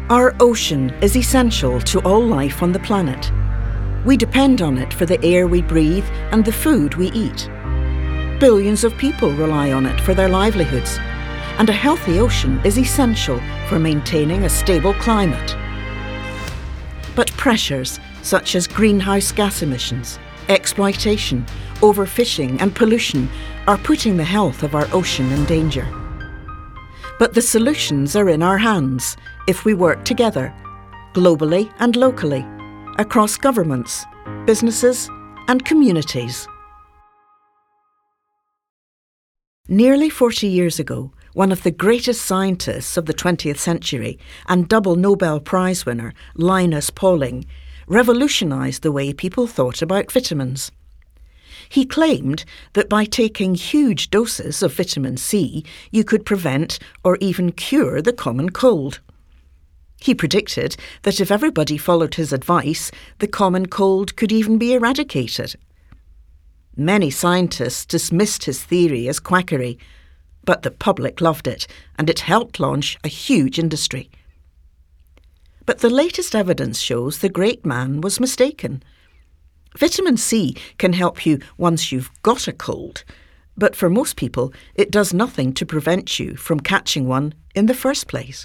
Our ocean is essential to all life on the planet. We depend on it for the air we breathe and the food we eat. Billions of people rely on it for their livelihoods, and a healthy ocean is essential for maintaining a stable climate. But pressures such as greenhouse gas emissions, exploitation, overfishing and pollution are putting the health of our ocean in danger. But the solutions are in our hands if we work together, globally and locally, across governments, businesses and communities. Nearly 40 years ago, one of the greatest scientists of the 20th century and double Nobel Prize winner, Linus Pauling, revolutionised the way people thought about vitamins. He claimed that by taking huge doses of vitamin C, you could prevent or even cure the common cold. He predicted that if everybody followed his advice, the common cold could even be eradicated. Many scientists dismissed his theory as quackery, but the public loved it, and it helped launch a huge industry. But the latest evidence shows the great man was mistaken. Vitamin C can help you once you've got a cold, but for most people it does nothing to prevent you from catching one in the first place.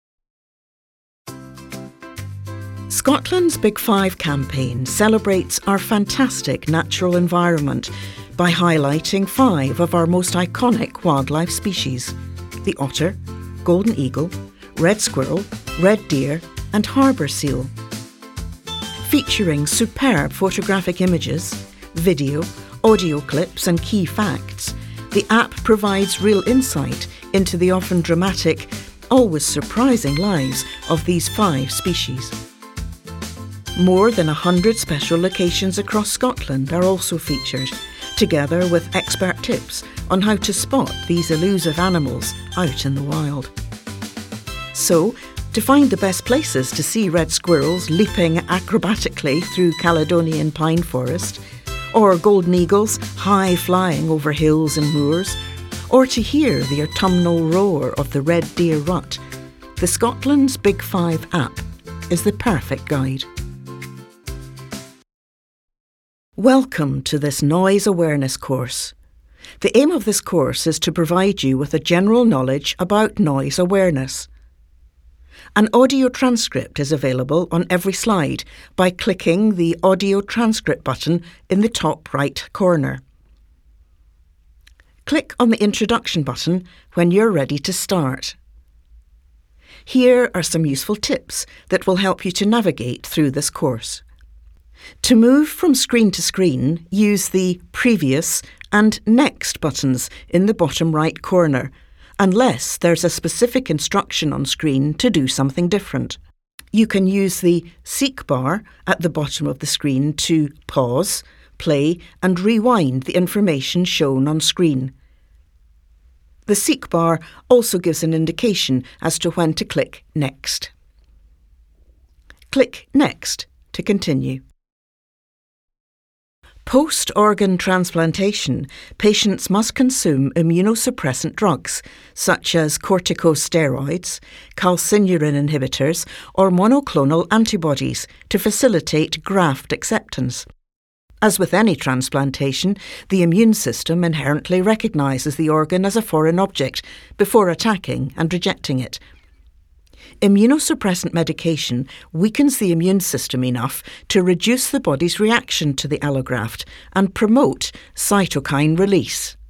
Scotland's Big Five campaign celebrates our fantastic natural environment by highlighting 5 of our most iconic wildlife species: the otter, golden eagle, red squirrel, red deer and harbour seal. Featuring superb photographic images, video, audio clips and key facts, the app provides real insight into the often dramatic, always surprising lives of these 5 species. More than 100 special locations across Scotland are also featured, together with expert tips on how to spot these elusive animals out in the wild. So, to find the best places to see red squirrels leaping acrobatically through Caledonian pine forest, or golden eagles high-flying over hills and moors, or to hear the autumnal roar of the red deer rut, the Scotland's Big Five app is the perfect guide. Welcome to this noise awareness course. The aim of this course is to provide you with a general knowledge about noise awareness. An audio transcript is available on every slide by clicking the audio transcript button in the top right corner. Click on the introduction button when you're ready to start. Here are some useful tips that will help you to navigate through this course. To move from screen to screen, use the Previous and Next buttons in the bottom right corner, unless there's a specific instruction on screen to do something different. You can use the Seek bar at the bottom of the screen to pause, play and rewind the information shown on screen. The Seek bar also gives an indication as to when to click Next. Click Next to continue. Post-organ transplantation, patients must consume immunosuppressant drugs such as corticosteroids, calcineurin inhibitors or monoclonal antibodies to facilitate graft acceptance. As with any transplantation, the immune system inherently recognises the organ as a foreign object before attacking and rejecting it. Immunosuppressant medication weakens the immune system enough to reduce the body's reaction to the allograft and promote cytokine release.